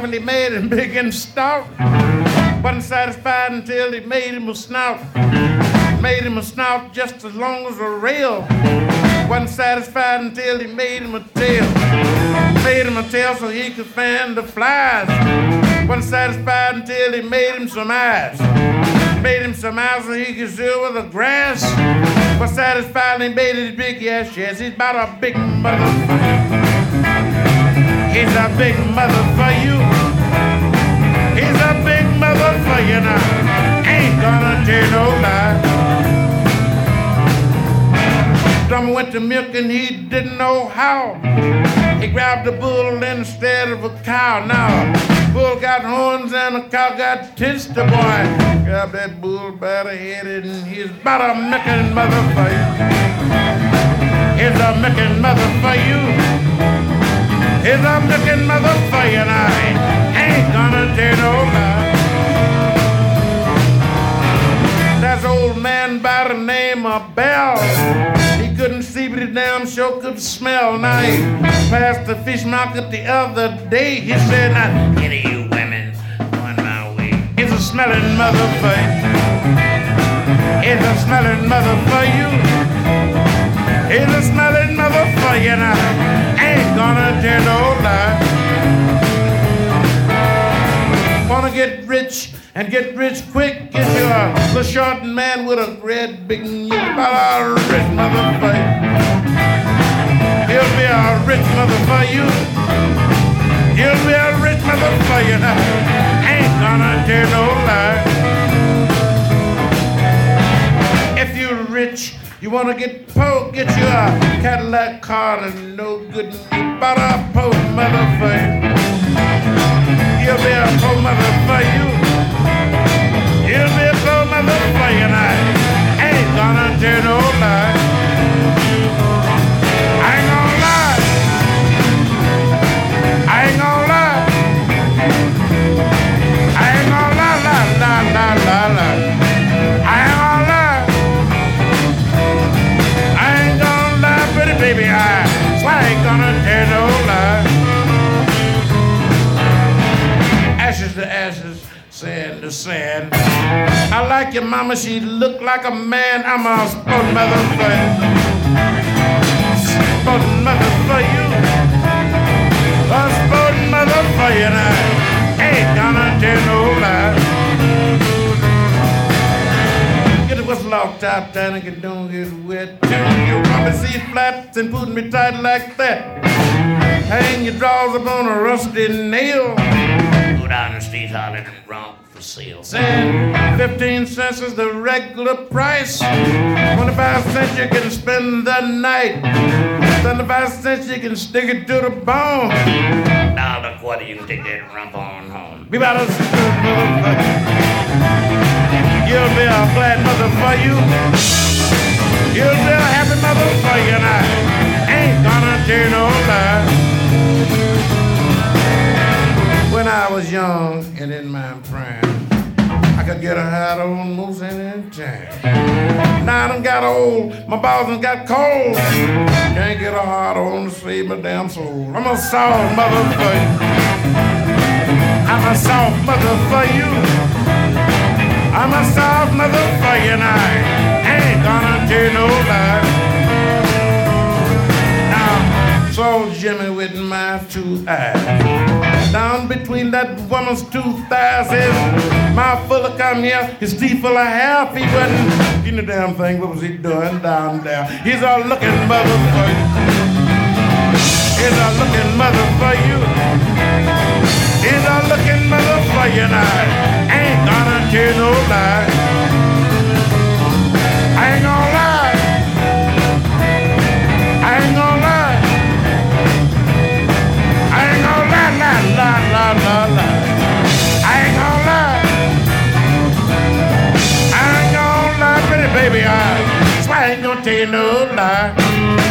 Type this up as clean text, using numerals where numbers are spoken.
he made him big and stout. Wasn't satisfied until he made him a snout. Made him a snout just as long as a rail. Wasn't satisfied until he made him a tail. Made him a tail so he could fan the flies. Wasn't satisfied until he made him some eyes. Made him some eyes so he could see over the grass. Was satisfied and he made his big yes. He's about a big mother. He's a big mother for you. He's a big mother for you now. Ain't gonna tell no lie. Drummer went to milk and he didn't know how. He grabbed a bull instead of a cow. Now, bull got horns and a cow got tits. The boy grabbed that bull by the head and he's about a milking mother for you. He's a milking mother for you. He's a milking mother for you now. Ain't gonna tell no lie. There's an old man by the name of Bell. He couldn't see, but he damn sure could smell. Now he passed the fish market the other day. He said, now, get you women on my way. It's a smelling mother for you. It's a smelling mother for you. It's a smelling mother for you now. Ain't gonna tell no lie. Wanna get rich and get rich quick. Get you a little short man with a red big about a rich mother for you. He'll be a rich mother for you. He'll be a rich mother for you now. Ain't gonna tell no lie. If you're rich, you wanna get poor, get you a Cadillac car and no good about a poor mother for you. He'll be a poor mother for you. He'll be a poor mother for you now. Ain't gonna tell no lie. I ain't gonna lie. I ain't gonna lie. I ain't gonna lie, lie, lie, lie, lie, lie. I ain't gonna lie. I ain't gonna lie, pretty baby, so I ain't gonna tell no lie. Ashes to ashes, sand to sand. I like your mama, she look like a man. I'm a sport mother for you. Sport mother for you. A sport mother for you now. Ain't gonna tell no lie. Get the whistle off top down and don't get wet. You rubber seat flaps and put me tight like that. Hang your drawers up on a rusty nail. Go down the street hollering and romp for sale. Saying 15 cents is the regular price. 25 cents you can spend the night. 75 cents you can stick it to the bone. Now the quarter you can take that rump on home. Be about a mother. You'll be a glad mother for you. You'll be a happy mother for you now. Ain't gonna tell no lie. When I was young and in my prime, I could get a hat on most any time. Now I done got old, my balls done got cold. Can't get a heart on to save my damn soul. I'm a soft mother for you. I'm a soft mother for you. I'm a soft mother for you now. Ain't gonna tell no lie. Now, saw Jimmy with my two eyes. Down between that woman's two thighs, his mouth full of cum here, his teeth full of hair. He wasn't getting the damn thing. What was he doing down there? He's a looking mother for you. He's a looking mother for you. He's a looking mother for you now. Ain't gonna tell no lie. I ain't gonna lie. I ain't gonna lie. I ain't gonna lie, lie, lie, lie, lie, lie. I ain't gonna lie. I ain't gonna lie, pretty baby, I ain't gonna tell you no lie.